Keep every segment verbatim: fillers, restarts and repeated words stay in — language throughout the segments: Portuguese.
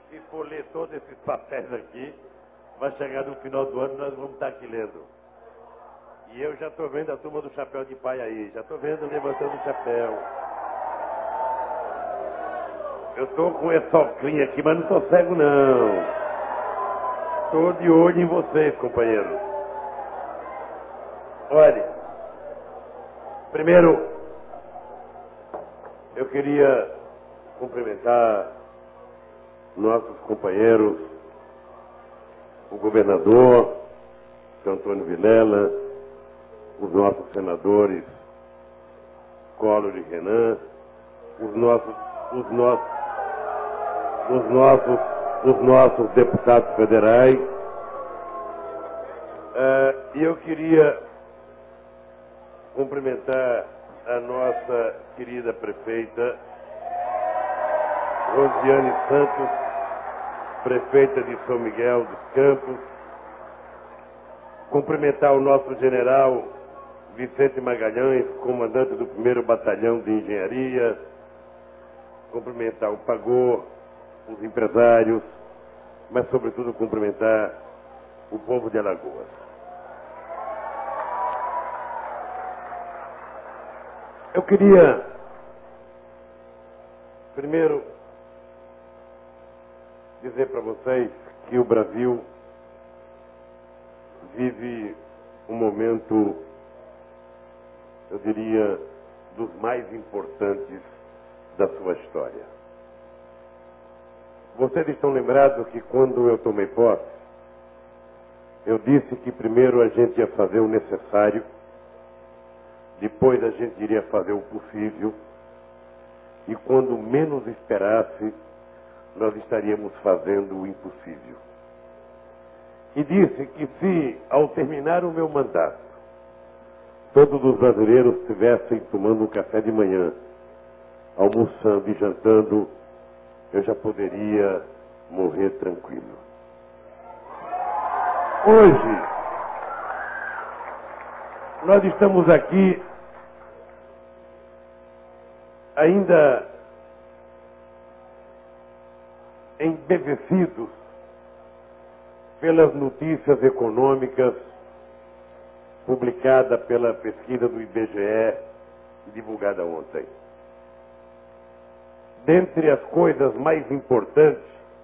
se for ler todos esses papéis aqui, vai chegar no final do ano e nós vamos estar aqui lendo. E eu já estou vendo a turma do chapéu de pai aí, já estou vendo levantando o chapéu. Eu estou com essa oclinha aqui, mas não estou cego não. Estou de olho em vocês, companheiros. Olha, primeiro, eu queria cumprimentar nossos companheiros, o governador, seu Antônio Vilela, os nossos senadores, Collor e Renan, os nossos, os nossos, os nossos, os nossos deputados federais. Uh, e eu queria cumprimentar a nossa querida prefeita Rosiane Santos, prefeita de São Miguel dos Campos, cumprimentar o nosso general Vicente Magalhães, comandante do primeiro Batalhão de Engenharia, cumprimentar o Pagô, os empresários, mas sobretudo cumprimentar o povo de Alagoas. Eu queria, primeiro, dizer para vocês que o Brasil vive um momento, eu diria, dos mais importantes da sua história. Vocês estão lembrados que quando eu tomei posse, eu disse que primeiro a gente ia fazer o necessário, depois a gente iria fazer o possível, e quando menos esperasse, nós estaríamos fazendo o impossível. E disse que se, ao terminar o meu mandato, todos os brasileiros estivessem tomando um café de manhã, almoçando e jantando, eu já poderia morrer tranquilo. Hoje, nós estamos aqui ainda embevecidos pelas notícias econômicas publicada pela pesquisa do I B G E e divulgada ontem. Dentre as coisas mais importantes,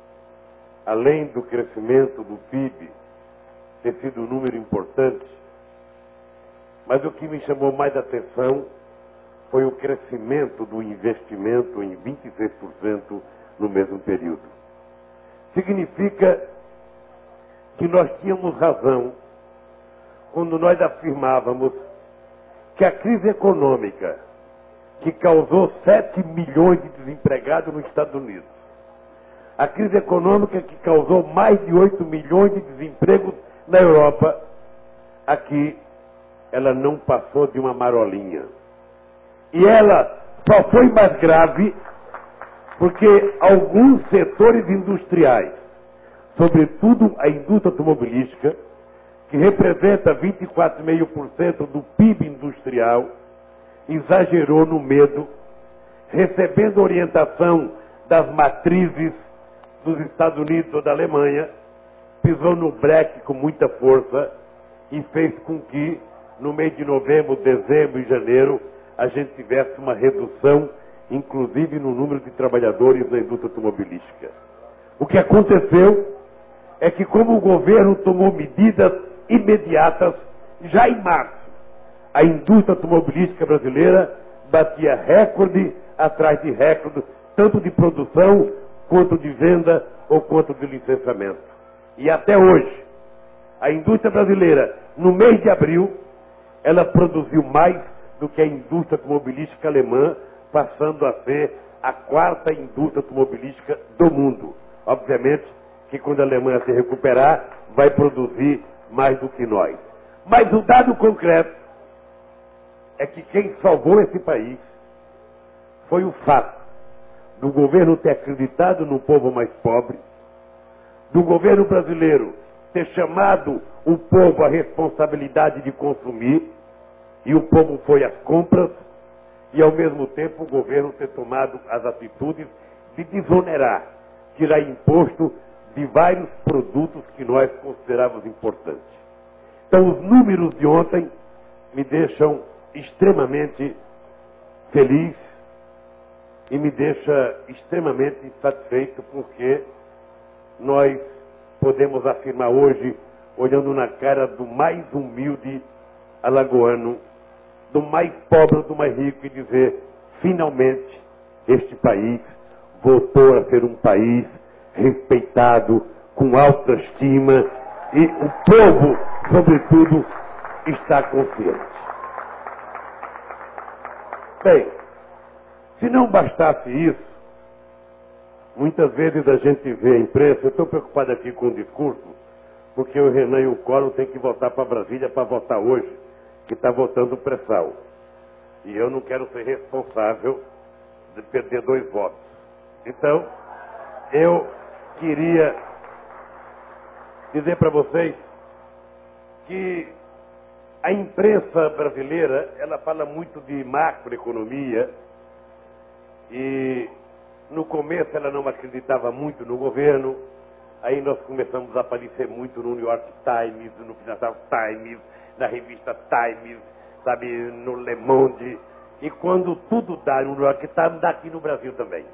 além do crescimento do P I B ter sido um número importante, mas o que me chamou mais atenção foi o crescimento do investimento em vinte e seis por cento no mesmo período. Significa que nós tínhamos razão quando nós afirmávamos que a crise econômica que causou sete milhões de desempregados nos Estados Unidos, a crise econômica que causou mais de oito milhões de desempregos na Europa, aqui ela não passou de uma marolinha. E ela só foi mais grave porque alguns setores industriais, sobretudo a indústria automobilística, que representa vinte e quatro vírgula cinco por cento do P I B industrial, exagerou no medo, recebendo orientação das matrizes dos Estados Unidos ou da Alemanha, pisou no breque com muita força e fez com que, no mês de novembro, dezembro e janeiro, a gente tivesse uma redução, inclusive no número de trabalhadores da indústria automobilística. O que aconteceu é que, como o governo tomou medidas imediatas, já em março, a indústria automobilística brasileira batia recorde atrás de recorde, tanto de produção, quanto de venda ou quanto de licenciamento. E até hoje, a indústria brasileira, no mês de abril, ela produziu mais do que a indústria automobilística alemã, passando a ser a quarta indústria automobilística do mundo. Obviamente que quando a Alemanha se recuperar, vai produzir mais do que nós. Mas o dado concreto é que quem salvou esse país foi o fato do governo ter acreditado no povo mais pobre, do governo brasileiro ter chamado o povo à responsabilidade de consumir, e o povo foi às compras, e ao mesmo tempo o governo ter tomado as atitudes de desonerar tirar imposto de vários produtos que nós considerávamos importantes. Então, os números de ontem me deixam extremamente feliz e me deixa extremamente satisfeito, porque nós podemos afirmar hoje, olhando na cara do mais humilde alagoano, do mais pobre, do mais rico, e dizer, finalmente, este país voltou a ser um país respeitado, com autoestima, e o povo, sobretudo, está consciente. Bem, se não bastasse isso, muitas vezes a gente vê a imprensa, eu estou preocupado aqui com o discurso, porque o Renan e o Collor têm que voltar para Brasília para votar hoje, que está votando o pré-sal. E eu não quero ser responsável de perder dois votos. Então, eu queria dizer para vocês que a imprensa brasileira, ela fala muito de macroeconomia, e no começo ela não acreditava muito no governo. Aí nós começamos a aparecer muito no New York Times, no Financial Times, na revista Times, sabe, no Le Monde. E quando tudo dá no New York Times, dá aqui no Brasil também.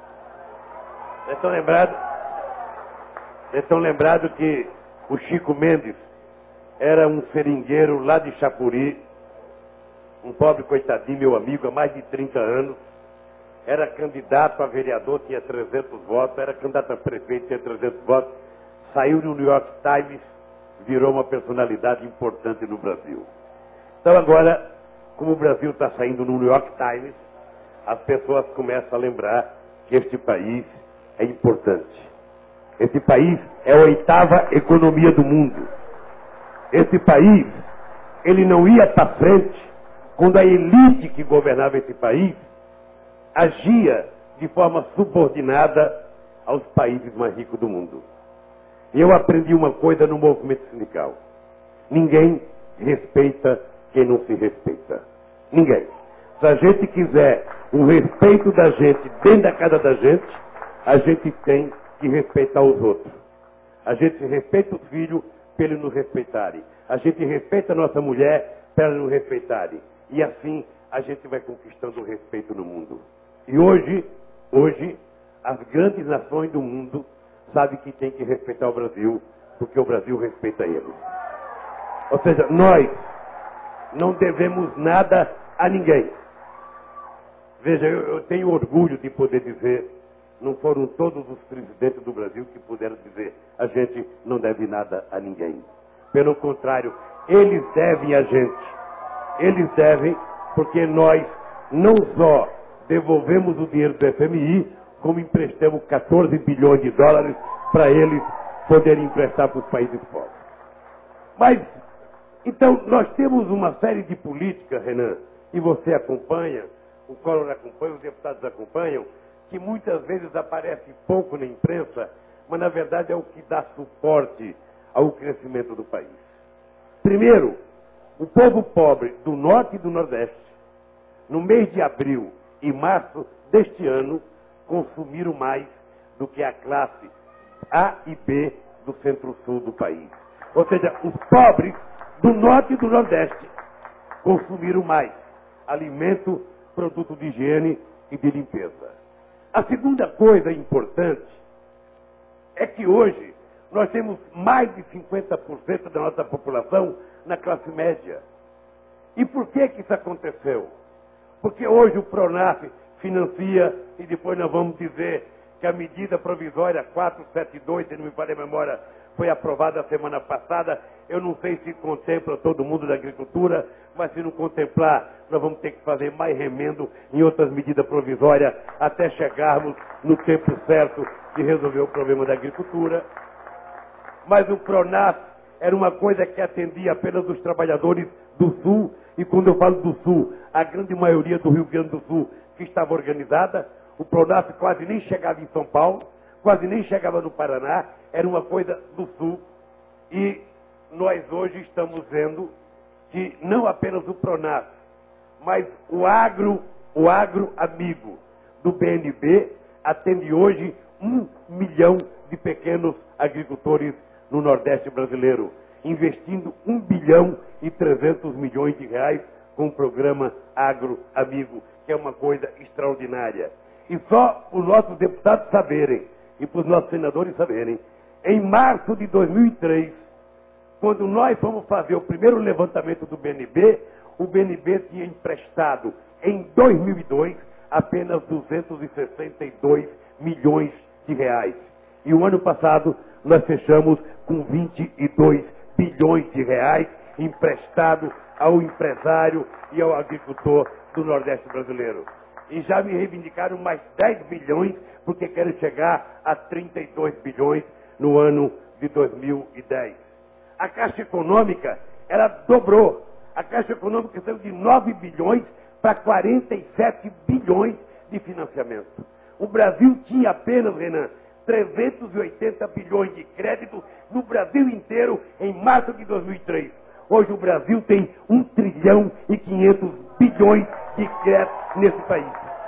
Vocês estão lembrados? Vocês estão lembrados que o Chico Mendes era um seringueiro lá de Chapuri, um pobre coitadinho, meu amigo, há mais de trinta anos. Era candidato a vereador, tinha trezentos votos, era candidato a prefeito, tinha trezentos votos, saiu no New York Times, virou uma personalidade importante no Brasil. Então agora, como o Brasil está saindo no New York Times, as pessoas começam a lembrar que este país é importante. Este país é a oitava economia do mundo. Este país, ele não ia para frente quando a elite que governava esse país agia de forma subordinada aos países mais ricos do mundo. E eu aprendi uma coisa no movimento sindical. Ninguém respeita quem não se respeita. Ninguém. Se a gente quiser o respeito da gente dentro da casa da gente, a gente tem que respeitar os outros. A gente respeita os filhos para eles nos respeitarem. A gente respeita a nossa mulher para eles nos respeitarem. E assim a gente vai conquistando o respeito no mundo. E hoje, hoje, as grandes nações do mundo sabem que tem que respeitar o Brasil, porque o Brasil respeita eles. Ou seja, nós não devemos nada a ninguém. Veja, eu, eu tenho orgulho de poder dizer, não foram todos os presidentes do Brasil que puderam dizer, a gente não deve nada a ninguém. Pelo contrário, eles devem a gente. Eles devem, porque nós não só devolvemos o dinheiro do F M I, como emprestamos quatorze bilhões de dólares para eles poderem emprestar para os países pobres. Mas, então, nós temos uma série de políticas, Renan, e você acompanha, o Collor acompanha, os deputados acompanham, que muitas vezes aparece pouco na imprensa, mas na verdade é o que dá suporte ao crescimento do país. Primeiro, o povo pobre do Norte e do Nordeste, no mês de abril e março deste ano, consumiram mais do que a classe A e B do Centro-Sul do país. Ou seja, os pobres do Norte e do Nordeste consumiram mais alimento, produto de higiene e de limpeza. A segunda coisa importante é que hoje nós temos mais de cinquenta por cento da nossa população na classe média. E por que que isso aconteceu? Porque hoje o PRONAF financia, e depois nós vamos dizer que a medida provisória quatrocentos e setenta e dois, se não me falha a memória, foi aprovada a semana passada. Eu não sei se contempla todo mundo da agricultura, mas se não contemplar, nós vamos ter que fazer mais remendo em outras medidas provisórias até chegarmos no tempo certo de resolver o problema da agricultura. Mas o PRONAF era uma coisa que atendia apenas os trabalhadores do Sul, e quando eu falo do Sul, a grande maioria do Rio Grande do Sul que estava organizada. O PRONAF quase nem chegava em São Paulo, quase nem chegava no Paraná, era uma coisa do Sul. E nós hoje estamos vendo que não apenas o PRONAF, mas o agro, o agro amigo do B N B atende hoje um milhão de pequenos agricultores no Nordeste brasileiro, investindo um bilhão e trezentos milhões de reais com o programa Agro Amigo, que é uma coisa extraordinária. E só os nossos deputados saberem, e para os nossos senadores saberem, em março de dois mil e três, quando nós fomos fazer o primeiro levantamento do B N B, o B N B tinha emprestado em dois mil e dois apenas duzentos e sessenta e dois milhões de reais. E o ano passado nós fechamos com vinte e dois bilhões de reais emprestado ao empresário e ao agricultor do Nordeste brasileiro. E já me reivindicaram mais dez bilhões, porque querem chegar a trinta e dois bilhões no ano de dois mil e dez. A Caixa Econômica, ela dobrou. A Caixa Econômica saiu de nove bilhões para quarenta e sete bilhões de financiamento. O Brasil tinha apenas, Renan, trezentos e oitenta bilhões de crédito no Brasil inteiro em março de dois mil e três. Hoje o Brasil tem um trilhão e quinhentos bilhões de crédito nesse país.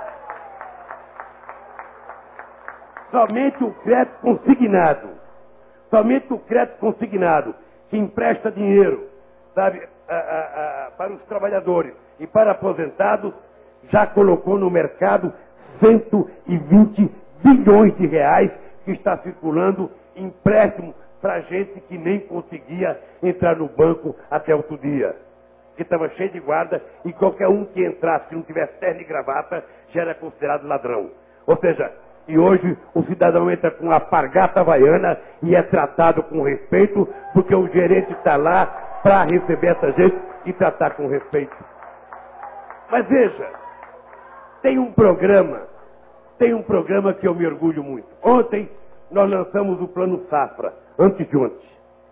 Somente o crédito consignado, somente o crédito consignado, que empresta dinheiro, sabe, a, a, a, para os trabalhadores e para aposentados, já colocou no mercado cento e vinte bilhões de reais que está circulando empréstimo para gente que nem conseguia entrar no banco até outro dia. Que estava cheio de guarda e qualquer um que entrasse, que não tivesse terno e gravata, já era considerado ladrão. Ou seja, e hoje o cidadão entra com a alpargata havaiana e é tratado com respeito, porque o gerente está lá para receber essa gente e tratar com respeito. Mas veja, tem um programa, tem um programa que eu me orgulho muito. Ontem nós lançamos o Plano Safra, antes de ontem.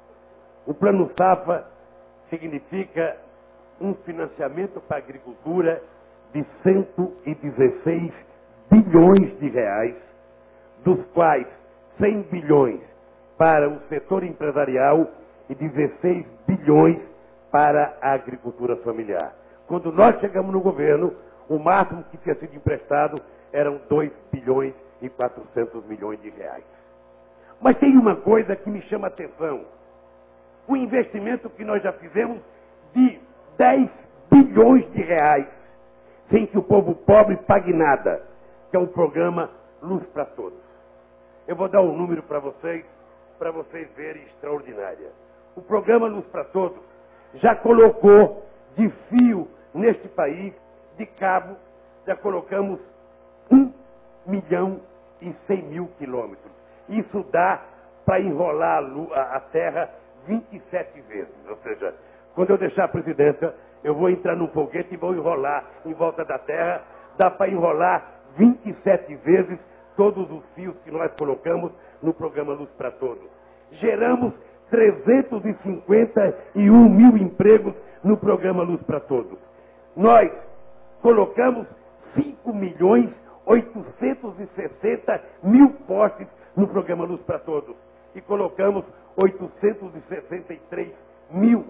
O Plano Safra significa um financiamento para a agricultura de cento e dezesseis bilhões de reais, dos quais cem bilhões para o setor empresarial e dezesseis bilhões para a agricultura familiar. Quando nós chegamos no governo, o máximo que tinha sido emprestado eram dois bilhões e quatrocentos milhões de reais. Mas tem uma coisa que me chama a atenção. O investimento que nós já fizemos de dez bilhões de reais, sem que o povo pobre pague nada, que é o programa Luz para Todos. Eu vou dar um número para vocês, para vocês verem extraordinária. O programa Luz para Todos já colocou de fio neste país, de cabo, já colocamos um milhão e cem mil quilômetros. Isso dá para enrolar a, lua, a terra vinte e sete vezes. Ou seja, quando eu deixar a presidência, eu vou entrar num foguete e vou enrolar em volta da terra. Dá para enrolar vinte e sete vezes todos os fios que nós colocamos no programa Luz para Todos. Geramos trezentos e cinquenta e um mil empregos no programa Luz para Todos. Nós colocamos cinco milhões oitocentos e sessenta mil postes no programa Luz para Todos. E colocamos oitocentos e sessenta e três mil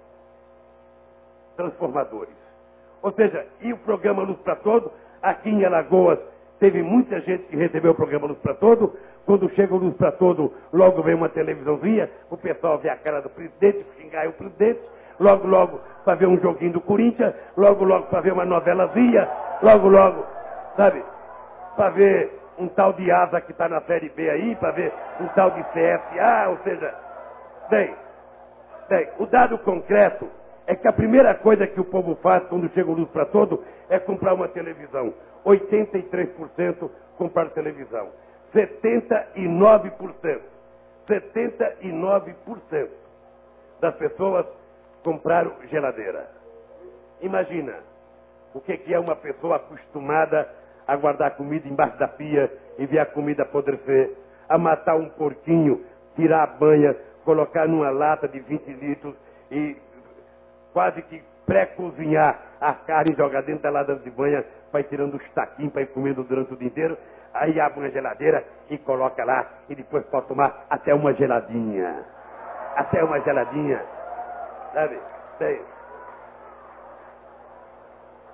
transformadores. Ou seja, e o programa Luz para Todos, aqui em Alagoas, teve muita gente que recebeu o programa Luz para Todos. Quando chega o Luz para Todos, logo vem uma televisãozinha, o pessoal vê a cara do presidente, xingar o presidente, logo, logo, para ver um joguinho do Corinthians, logo, logo, para ver uma novelazinha, logo, logo, sabe, para ver um tal de Asa que está na Série B aí, para ver um tal de C S A, ou seja, bem, bem, o dado concreto é que a primeira coisa que o povo faz quando chega o Luz para Todos é comprar uma televisão. oitenta e três por cento comprar televisão. setenta e nove por cento. setenta e nove por cento das pessoas compraram geladeira. Imagina o que é uma pessoa acostumada a guardar comida embaixo da pia e ver a comida apodrecer, a matar um porquinho, tirar a banha, colocar numa lata de vinte litros e quase que pré-cozinhar a carne e jogar dentro da lata de banha, vai tirando os taquinhos para ir comendo durante o dia inteiro, aí abre uma geladeira e coloca lá e depois pode tomar até uma geladinha. Até uma geladinha. Sabe? Sei.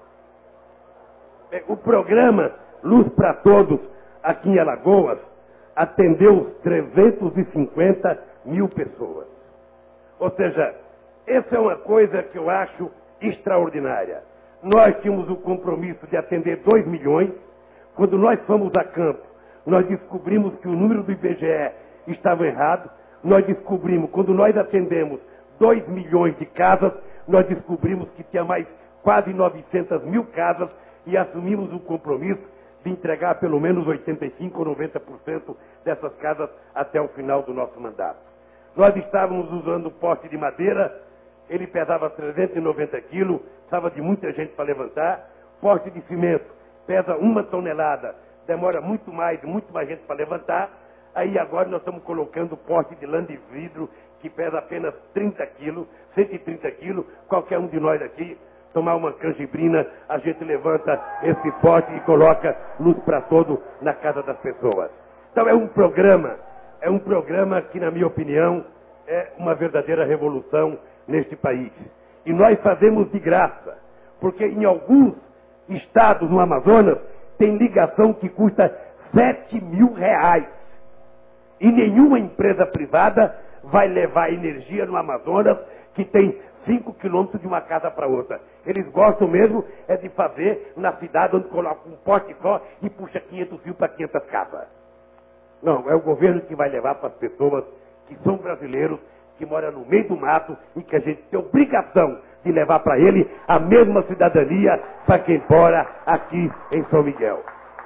O programa Luz para Todos aqui em Alagoas, atendeu trezentos e cinquenta mil pessoas. Ou seja, essa é uma coisa que eu acho extraordinária. Nós tínhamos o compromisso de atender dois milhões. Quando nós fomos a campo, nós descobrimos que o número do I B G E estava errado. Nós descobrimos, quando nós atendemos dois milhões de casas, nós descobrimos que tinha mais quase novecentas mil casas e assumimos o compromisso de entregar pelo menos oitenta e cinco por cento ou noventa por cento dessas casas até o final do nosso mandato. Nós estávamos usando poste de madeira, ele pesava trezentos e noventa quilos, precisava de muita gente para levantar. Poste de cimento pesa uma tonelada, demora muito mais, muito mais gente para levantar. Aí agora nós estamos colocando poste de lã de vidro, que pesa apenas trinta quilos, cento e trinta quilos. Qualquer um de nós aqui, tomar uma canjibrina, a gente levanta esse poste e coloca luz para todo na casa das pessoas. Então é um programa, é um programa que, na minha opinião, é uma verdadeira revolução neste país. E nós fazemos de graça, porque em alguns estados no Amazonas tem ligação que custa sete mil reais. E nenhuma empresa privada vai levar energia no Amazonas, que tem cinco quilômetros de uma casa para outra. Eles gostam mesmo é de fazer na cidade onde coloca um poste só e puxa quinhentos fios para quinhentas casas. Não, é o governo que vai levar para as pessoas que são brasileiros, que moram no meio do mato e que a gente tem obrigação de levar para ele a mesma cidadania para quem mora aqui em São Miguel.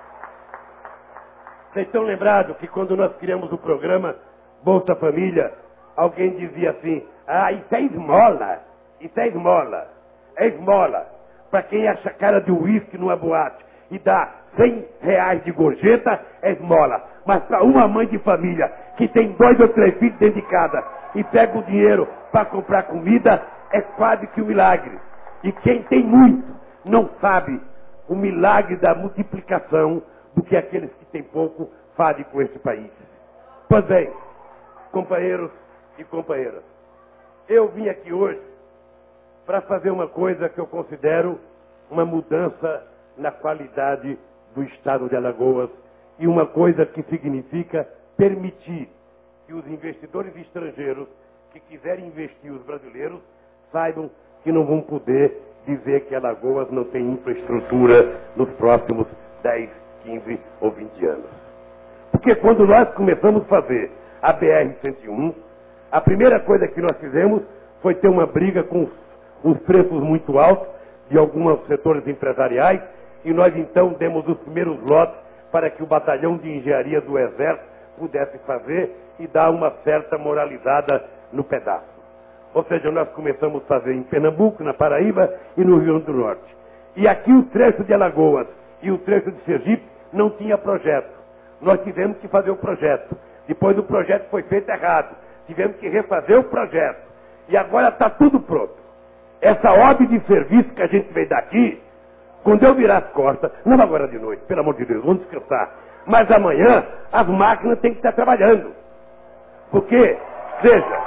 Vocês estão lembrados que quando nós criamos o programa Bolsa Família, alguém dizia assim, ah, isso é esmola, isso é esmola, é esmola. Para quem acha cara de uísque numa boate e dá cem reais de gorjeta, é esmola. Mas para uma mãe de família que tem dois ou três filhos dentro de casa e pega o dinheiro para comprar comida, é quase que um milagre. E quem tem muito não sabe o milagre da multiplicação do que aqueles que têm pouco fazem com este país. Pois bem, companheiros e companheiras, eu vim aqui hoje para fazer uma coisa que eu considero uma mudança na qualidade do estado de Alagoas e uma coisa que significa permitir que os investidores estrangeiros que quiserem investir os brasileiros saibam que não vão poder dizer que Alagoas não tem infraestrutura nos próximos dez, quinze ou vinte anos. Porque quando nós começamos a fazer a B R cento e um, a primeira coisa que nós fizemos foi ter uma briga com os, os preços muito altos de alguns setores empresariais e nós então demos os primeiros lotes para que o batalhão de engenharia do Exército pudesse fazer e dar uma certa moralizada no pedaço. Ou seja, nós começamos a fazer em Pernambuco, na Paraíba e no Rio Grande do Norte. E aqui o trecho de Alagoas e o trecho de Sergipe não tinha projeto. Nós tivemos que fazer o projeto. Depois o projeto foi feito errado. Tivemos que refazer o projeto. E agora está tudo pronto. Essa ordem de serviço que a gente veio daqui, quando eu virar as costas, não agora de noite, pelo amor de Deus, vamos descansar. Mas amanhã as máquinas têm que estar trabalhando. Porque, veja,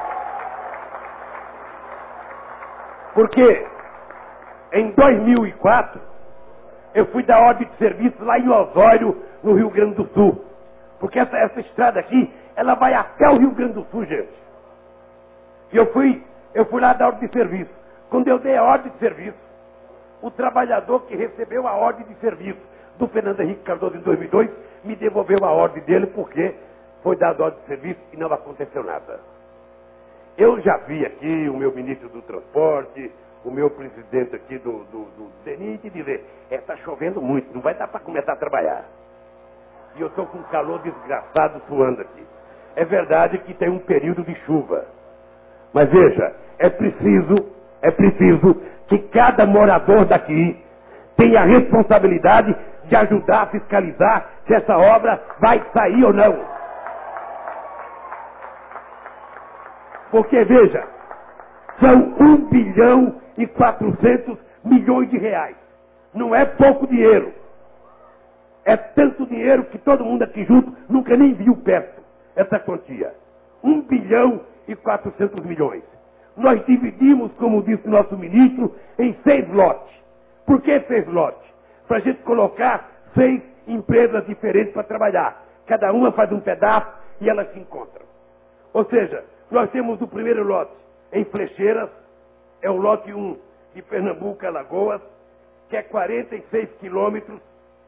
porque em dois mil e quatro eu fui dar ordem de serviço lá em Osório, no Rio Grande do Sul. Porque essa, essa estrada aqui, ela vai até o Rio Grande do Sul, gente. E eu fui, eu fui lá dar ordem de serviço. Quando eu dei a ordem de serviço, o trabalhador que recebeu a ordem de serviço do Fernando Henrique Cardoso em dois mil e dois, me devolveu a ordem dele porque foi dada a ordem de serviço e não aconteceu nada. Eu já vi aqui o meu ministro do Transporte, o meu presidente aqui do, do, do D N I dizer, está é, chovendo muito, não vai dar para começar a trabalhar. E eu estou com um calor desgraçado suando aqui. É verdade que tem um período de chuva. Mas veja, é preciso, é preciso que cada morador daqui tenha a responsabilidade de ajudar a fiscalizar se essa obra vai sair ou não. Porque, veja, são um bilhão e quatrocentos milhões de reais. Não é pouco dinheiro. É tanto dinheiro que todo mundo aqui junto nunca nem viu perto essa quantia. um bilhão e quatrocentos milhões. Nós dividimos, como disse o nosso ministro, em seis lotes. Por que seis lotes? Para a gente colocar seis empresas diferentes para trabalhar. cada uma faz um pedaço e elas se encontram. Ou seja, nós temos o primeiro lote em Flecheiras, é o lote um de Pernambuco, Alagoas, que é quarenta e seis quilômetros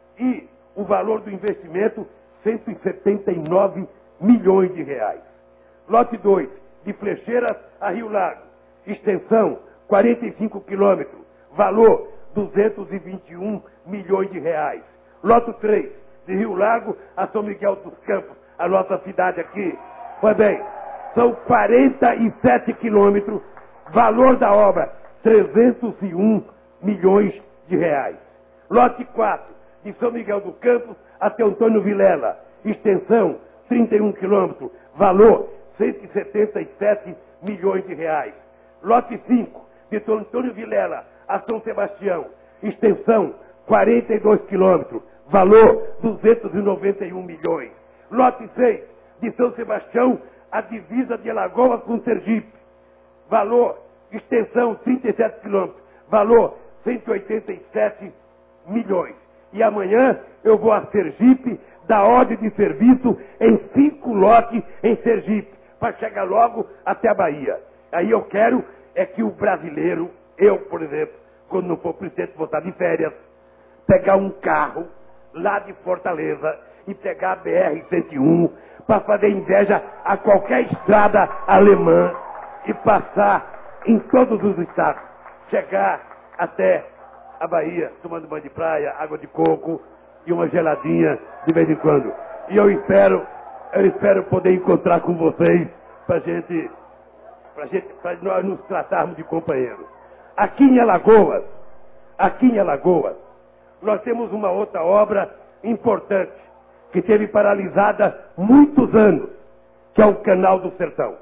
e o valor do investimento cento e setenta e nove milhões de reais. Lote dois, de Flecheiras a Rio Lago, extensão quarenta e cinco quilômetros, valor duzentos e vinte e um milhões de reais. Lote três, de Rio Lago a São Miguel dos Campos, a nossa cidade aqui. Pois bem, são quarenta e sete quilômetros, valor da obra trezentos e um milhões de reais. Lote quatro, de São Miguel dos Campos até Antônio Vilela, extensão trinta e um quilômetros, valor cento e setenta e sete milhões de reais. Lote cinco, de Antônio Vilela a São Sebastião, extensão quarenta e dois quilômetros, valor duzentos e noventa e um milhões. Lote seis, de São Sebastião a divisa de Alagoas com Sergipe, valor, extensão trinta e sete quilômetros, valor cento e oitenta e sete milhões. E amanhã eu vou a Sergipe dar ordem de serviço em cinco lotes em Sergipe, para chegar logo até a Bahia. Aí eu quero é que o brasileiro, eu, por exemplo, quando não for presidente, vou estar de férias, pegar um carro lá de Fortaleza e pegar a B R cento e um para fazer inveja a qualquer estrada alemã e passar em todos os estados, chegar até a Bahia, tomando banho de praia, água de coco e uma geladinha de vez em quando. E eu espero, eu espero poder encontrar com vocês para gente, pra gente, para nós nos tratarmos de companheiros. Aqui em Alagoas, aqui em Alagoas, nós temos uma outra obra importante que teve paralisada muitos anos, que é o Canal do Sertão.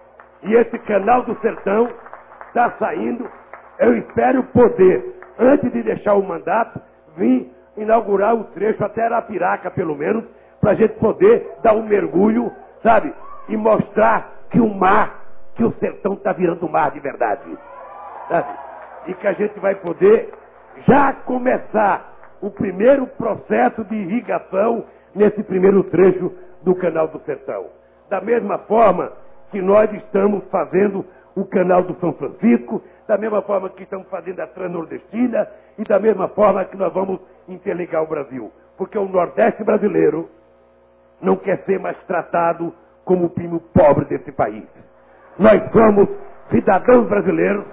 E esse Canal do Sertão está saindo. Eu espero poder, antes de deixar o mandato, vir inaugurar o trecho até Arapiraca, pelo menos, para a gente poder dar um mergulho, sabe? E mostrar que o mar, que o sertão está virando mar de verdade, sabe? E que a gente vai poder já começar o primeiro processo de irrigação nesse primeiro trecho do Canal do Sertão. Da mesma forma que nós estamos fazendo o Canal do São Francisco, da mesma forma que estamos fazendo a Transnordestina e da mesma forma que nós vamos interligar o Brasil. Porque o Nordeste brasileiro não quer ser mais tratado como o primo pobre desse país. Nós somos cidadãos brasileiros.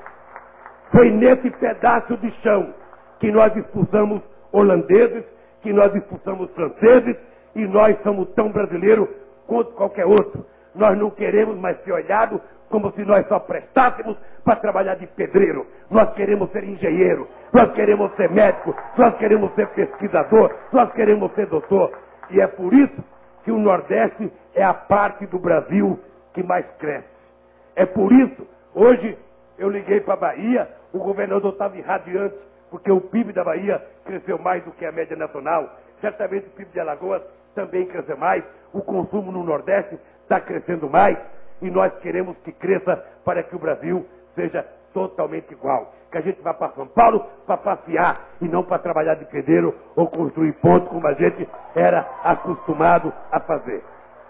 Foi nesse pedaço de chão que nós expulsamos holandeses, que nós expulsamos franceses, e nós somos tão brasileiros quanto qualquer outro. Nós não queremos mais ser olhados como se nós só prestássemos para trabalhar de pedreiro. Nós queremos ser engenheiro, nós queremos ser médico, nós queremos ser pesquisador, nós queremos ser doutor. E é por isso que o Nordeste é a parte do Brasil que mais cresce. É por isso, hoje eu liguei para a Bahia, o governador estava irradiante, porque o P I B da Bahia cresceu mais do que a média nacional. Certamente o P I B de Alagoas também cresce mais, o consumo no Nordeste está crescendo mais, e nós queremos que cresça para que o Brasil seja totalmente igual. Que a gente vá para São Paulo para passear e não para trabalhar de pedreiro ou construir pontos como a gente era acostumado a fazer.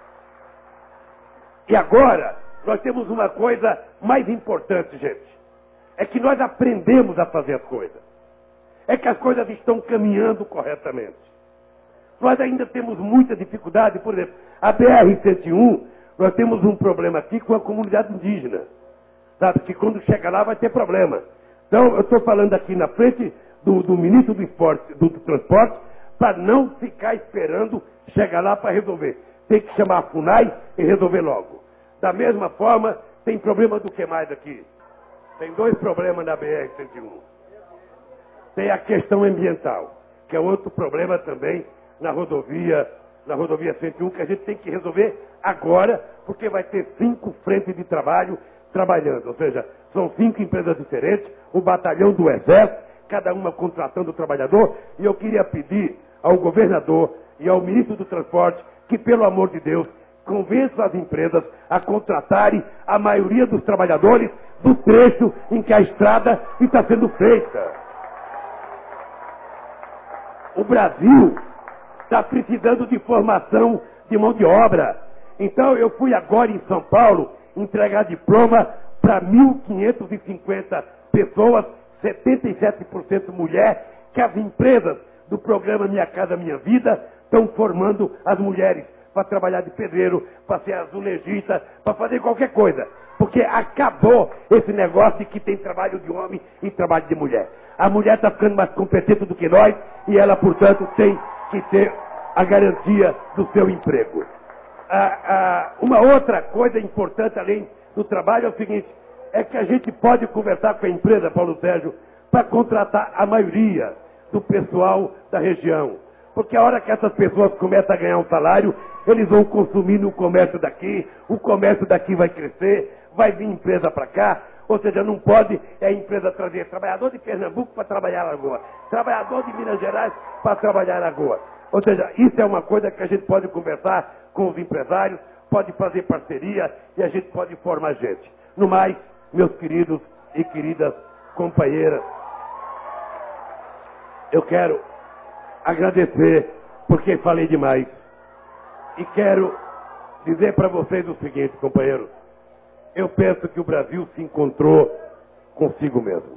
E agora, nós temos uma coisa mais importante, gente. É que nós aprendemos a fazer as coisas. É que as coisas estão caminhando corretamente. Nós ainda temos muita dificuldade. Por exemplo, a B R cento e um, nós temos um problema aqui com a comunidade indígena. Sabe, que quando chega lá vai ter problema. Então, eu estou falando aqui na frente do, do ministro do, esporte, do, do Transporte, para não ficar esperando chegar lá para resolver. Tem que chamar a FUNAI e resolver logo. Da mesma forma, tem problema do que mais aqui? Tem dois problemas na B R cento e um. Tem a questão ambiental, que é outro problema também na rodovia, na rodovia cento e um, que a gente tem que resolver agora, porque vai ter cinco frentes de trabalho trabalhando. Ou seja, são cinco empresas diferentes, o batalhão do Exército, cada uma contratando o trabalhador, e eu queria pedir ao governador e ao ministro do Transporte que, pelo amor de Deus, convençam as empresas a contratarem a maioria dos trabalhadores do trecho em que a estrada está sendo feita. O Brasil está precisando de formação de mão de obra. Então eu fui agora em São Paulo entregar diploma para mil quinhentas e cinquenta pessoas, setenta e sete por cento mulher, que as empresas do programa Minha Casa Minha Vida estão formando as mulheres para trabalhar de pedreiro, para ser azulejista, para fazer qualquer coisa. Porque acabou esse negócio de que tem trabalho de homem e trabalho de mulher. A mulher está ficando mais competente do que nós e ela, portanto, tem que ter a garantia do seu emprego. Ah, ah, uma outra coisa importante, além do trabalho, é o seguinte, é que a gente pode conversar com a empresa, Paulo Sérgio, para contratar a maioria do pessoal da região. Porque a hora que essas pessoas começam a ganhar um salário, eles vão consumir no comércio daqui, o comércio daqui vai crescer, vai vir empresa para cá, ou seja, não pode é a empresa trazer trabalhador de Pernambuco para trabalhar na Lagoa, trabalhador de Minas Gerais para trabalhar na Lagoa. Ou seja, isso é uma coisa que a gente pode conversar com os empresários, pode fazer parceria e a gente pode formar gente. No mais, meus queridos e queridas companheiras, eu quero agradecer porque falei demais. E quero dizer para vocês o seguinte, companheiros. Eu penso que o Brasil se encontrou consigo mesmo.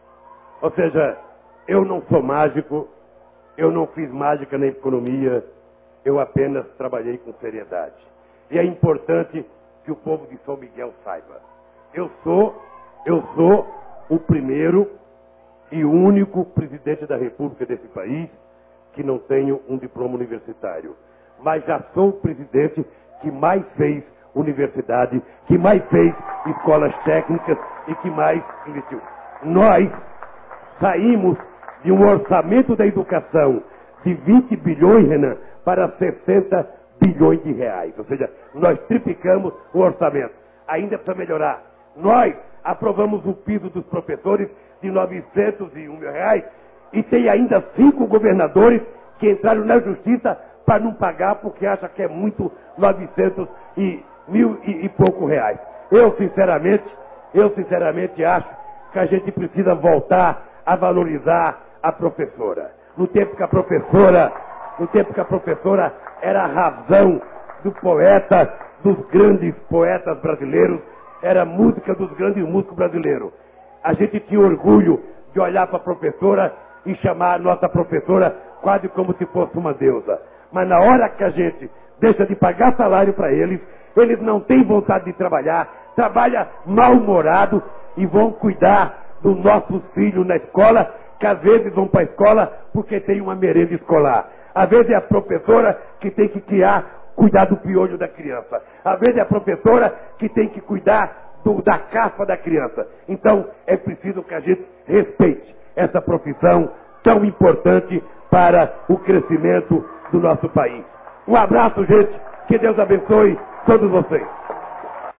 Ou seja, eu não sou mágico, eu não fiz mágica na economia, eu apenas trabalhei com seriedade. E é importante que o povo de São Miguel saiba. Eu sou, eu sou o primeiro e único presidente da República desse país que não tenho um diploma universitário. Mas já sou o presidente que mais fez universidade, que mais fez escolas técnicas e que mais investiu. Nós saímos de um orçamento da educação de vinte bilhões, Renan, para sessenta bilhões de reais. Ou seja, nós triplicamos o orçamento. Ainda precisa melhorar. Nós aprovamos o piso dos professores de novecentos e um mil reais e tem ainda cinco governadores que entraram na justiça para não pagar porque acham que é muito novecentos e mil e, e pouco reais. Eu sinceramente, eu sinceramente acho que a gente precisa voltar a valorizar a professora. No tempo que a professora, no tempo que a professora era a razão do poeta, dos grandes poetas brasileiros, era a música dos grandes músicos brasileiros. A gente tinha orgulho de olhar para a professora e chamar a nossa professora quase como se fosse uma deusa. Mas na hora que a gente deixa de pagar salário para eles, eles não têm vontade de trabalhar, trabalham mal-humorado e vão cuidar dos nossos filhos na escola, que às vezes vão para a escola porque tem uma merenda escolar. Às vezes é a professora que tem que criar, cuidar do piolho da criança. Às vezes é a professora que tem que cuidar do, da caspa da criança. Então é preciso que a gente respeite essa profissão tão importante para o crescimento do nosso país. Um abraço, gente. Que Deus abençoe todos vocês.